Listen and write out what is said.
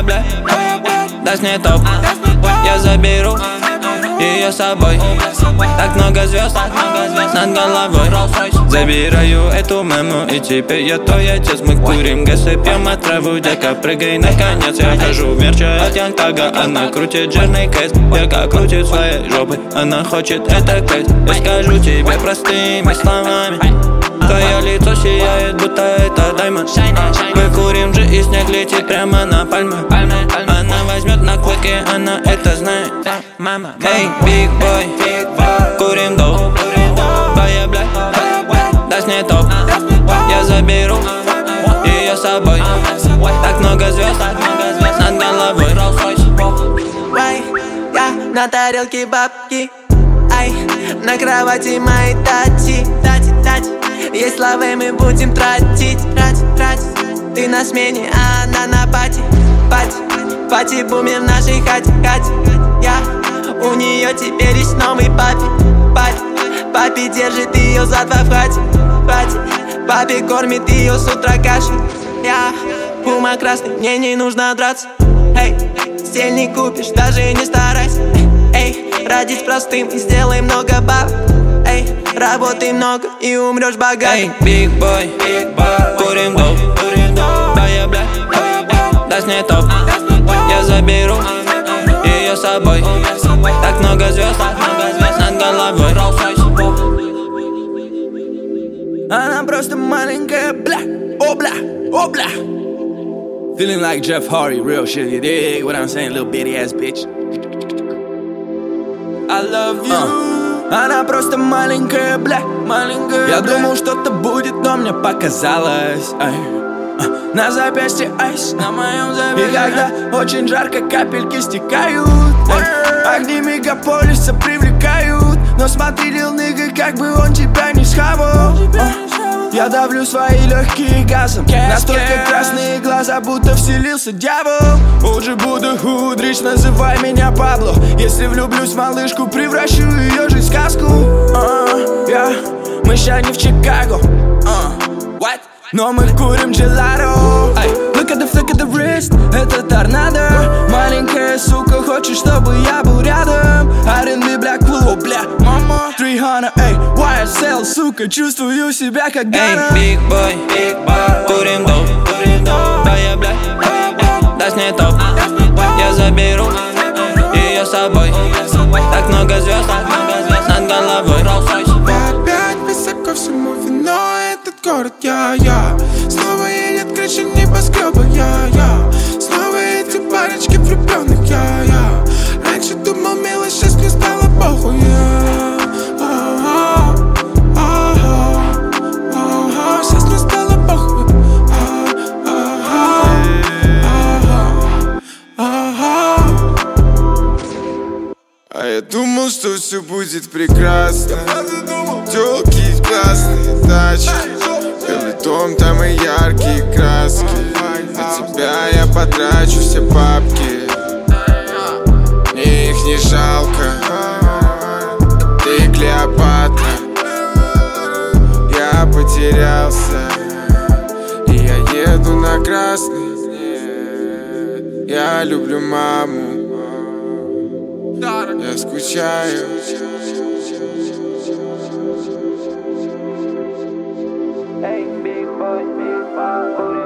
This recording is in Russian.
бля, даст мне топ, я заберу ее с собой. Так много звезд над головой. Забираю эту маму и теперь я твой отец. Мы курим газ и пьем отраву. Дека, прыгай наконец. Я хожу в мерче от Young Thug. Она крутит жирный кейс, Дека крутит своей жопой. Она хочет это кейс. Я скажу тебе простыми словами. Твое лицо сияет, будто это даймонд. Мы курим же и снег летит прямо на пальмы. Она возьмет на клыки, она это знает. Эй, big boy, курим доп. Твоя бля, даст мне топ, я заберу ее с собой. Так много звезд над головой. Ай, я на тарелке бабки. Ай, на кровати мои тати. Есть славы мы будем тратить. Ты на смене, а она на пати. Пати бумер в нашей хате. Я у нее теперь есть новый папи. Папе держит ее за два в хате. Папе кормит ее с утра кашей. Я пума красный, мне не нужно драться. Эй, стиль не купишь, даже не старайся. Эй, родись простым и сделай много бабок. Эй, работай много и умрешь богатым. Эй, big boy, курим доп. Твоя бля, даст мне топ, я заберу ее с собой. Так много звезд над головой. Она просто маленькая, бля, обля. Feeling like Jeff Hardy, real shit, you dig what I'm saying, little bitty ass bitch. I love you. Она просто маленькая, бля, маленькая. Я думал, что-то будет, но мне показалось. На запястье айс, на моем запястье. И когда очень жарко, капельки стекают. Огни мегаполиса привлекают. Но смотри, лил нига, как бы он тебя не схавал. Я давлю свои легкие газом. Настолько красные глаза, будто вселился дьявол. Уже буду худрич, называй меня Пабло. Если влюблюсь в малышку, превращу ее жизнь в сказку. Мы ща не в Чикаго, но мы курим джеларо. Look at the flick of the wrist, это торнадо. Маленькая сука хочет, чтобы я был рядом. R&B, бля, клуб, бля, мама 300, эй, YSL, сука, чувствую себя как Гана. Эй, big boy, курим доп. Твоя бля, даст мне топ, я заберу ее с собой. Так много звезд над головой. Опять высоко всему вино этот город, я снова едет крыша небоскреба, я снова эти парочки влюбленных, я раньше думал милость, сейчас мне стало похуй, сейчас мне стало похуй, а я думал, что все будет прекрасно. Тёлки классные тачки, белый дом, там и яркие краски. На тебя я потрачу все бабки, мне их не жалко. Ты Клеопатра, я потерялся, и я еду на красный. Я люблю маму, я скучаю. Эй, big boy,